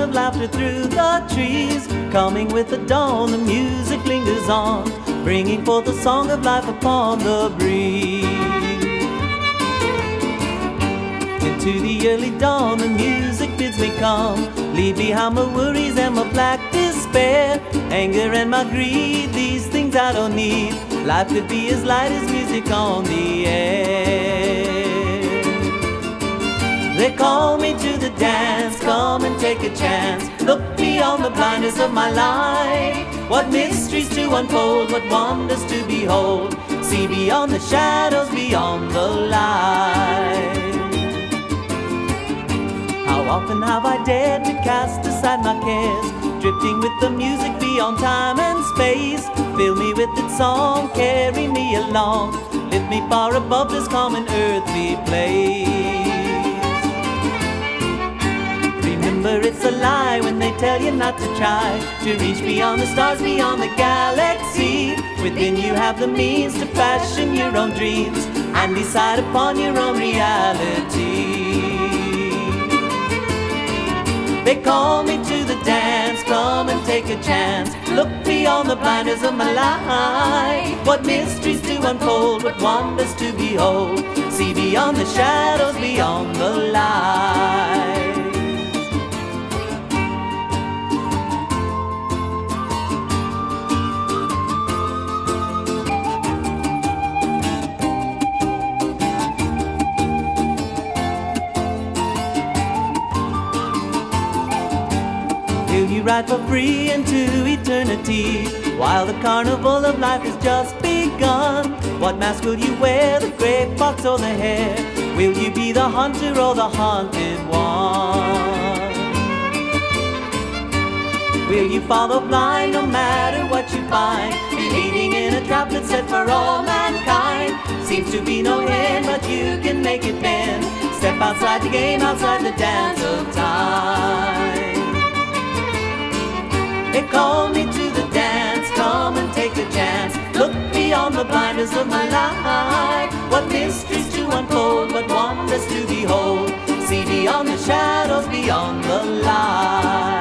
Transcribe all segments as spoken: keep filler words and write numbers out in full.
of laughter through the trees. Coming with the dawn, the music lingers on, bringing forth the song of life upon the breeze. Into the early dawn, the music bids me come, leave behind my worries and my black despair, anger and my greed, these things I don't need. Life could be as light as music on the air. They call me to the dance, come and take a chance. Look beyond the blindness of my life, what mysteries to unfold, what wonders to behold. See beyond the shadows, beyond the light. How often have I dared to cast aside my cares, drifting with the music beyond time and space. Fill me with its song, carry me along, lift me far above this common earthly place. Remember it's a lie when they tell you not to try to reach beyond the stars, beyond the galaxy. Within you have the means to fashion your own dreams and decide upon your own reality. They call me to the dance, come and take a chance. Look beyond the blinders of my life, what mysteries to unfold, what wonders to behold. See beyond the shadows, beyond the light. Will you ride for free into eternity, while the carnival of life has just begun? What mask will you wear, the gray fox or the hare? Will you be the hunter or the hunted one? Will you follow blind no matter what you find, believing in a trap that's set for all mankind? Seems to be no end, but you can make it bend. Step outside the game, outside the dance of time. They call me to the dance, come and take a chance. Look beyond the blinders of my life, what mysteries to unfold, what wonders to behold. See beyond the shadows, beyond the light.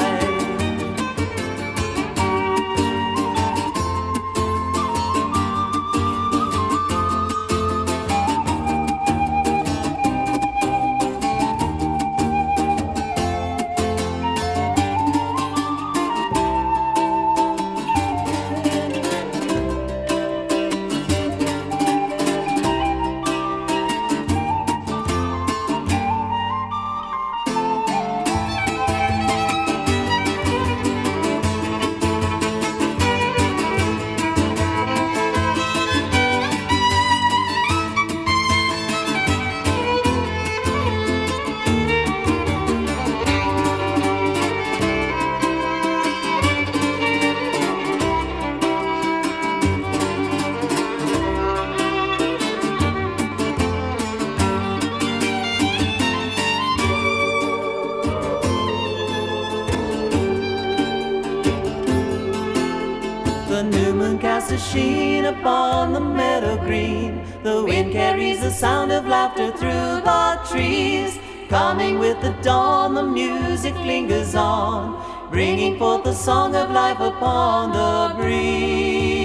The new moon casts a sheen upon the meadow green. The wind carries the sound of laughter through the trees. Coming with the dawn, the music lingers on, bringing forth the song of life upon the breeze.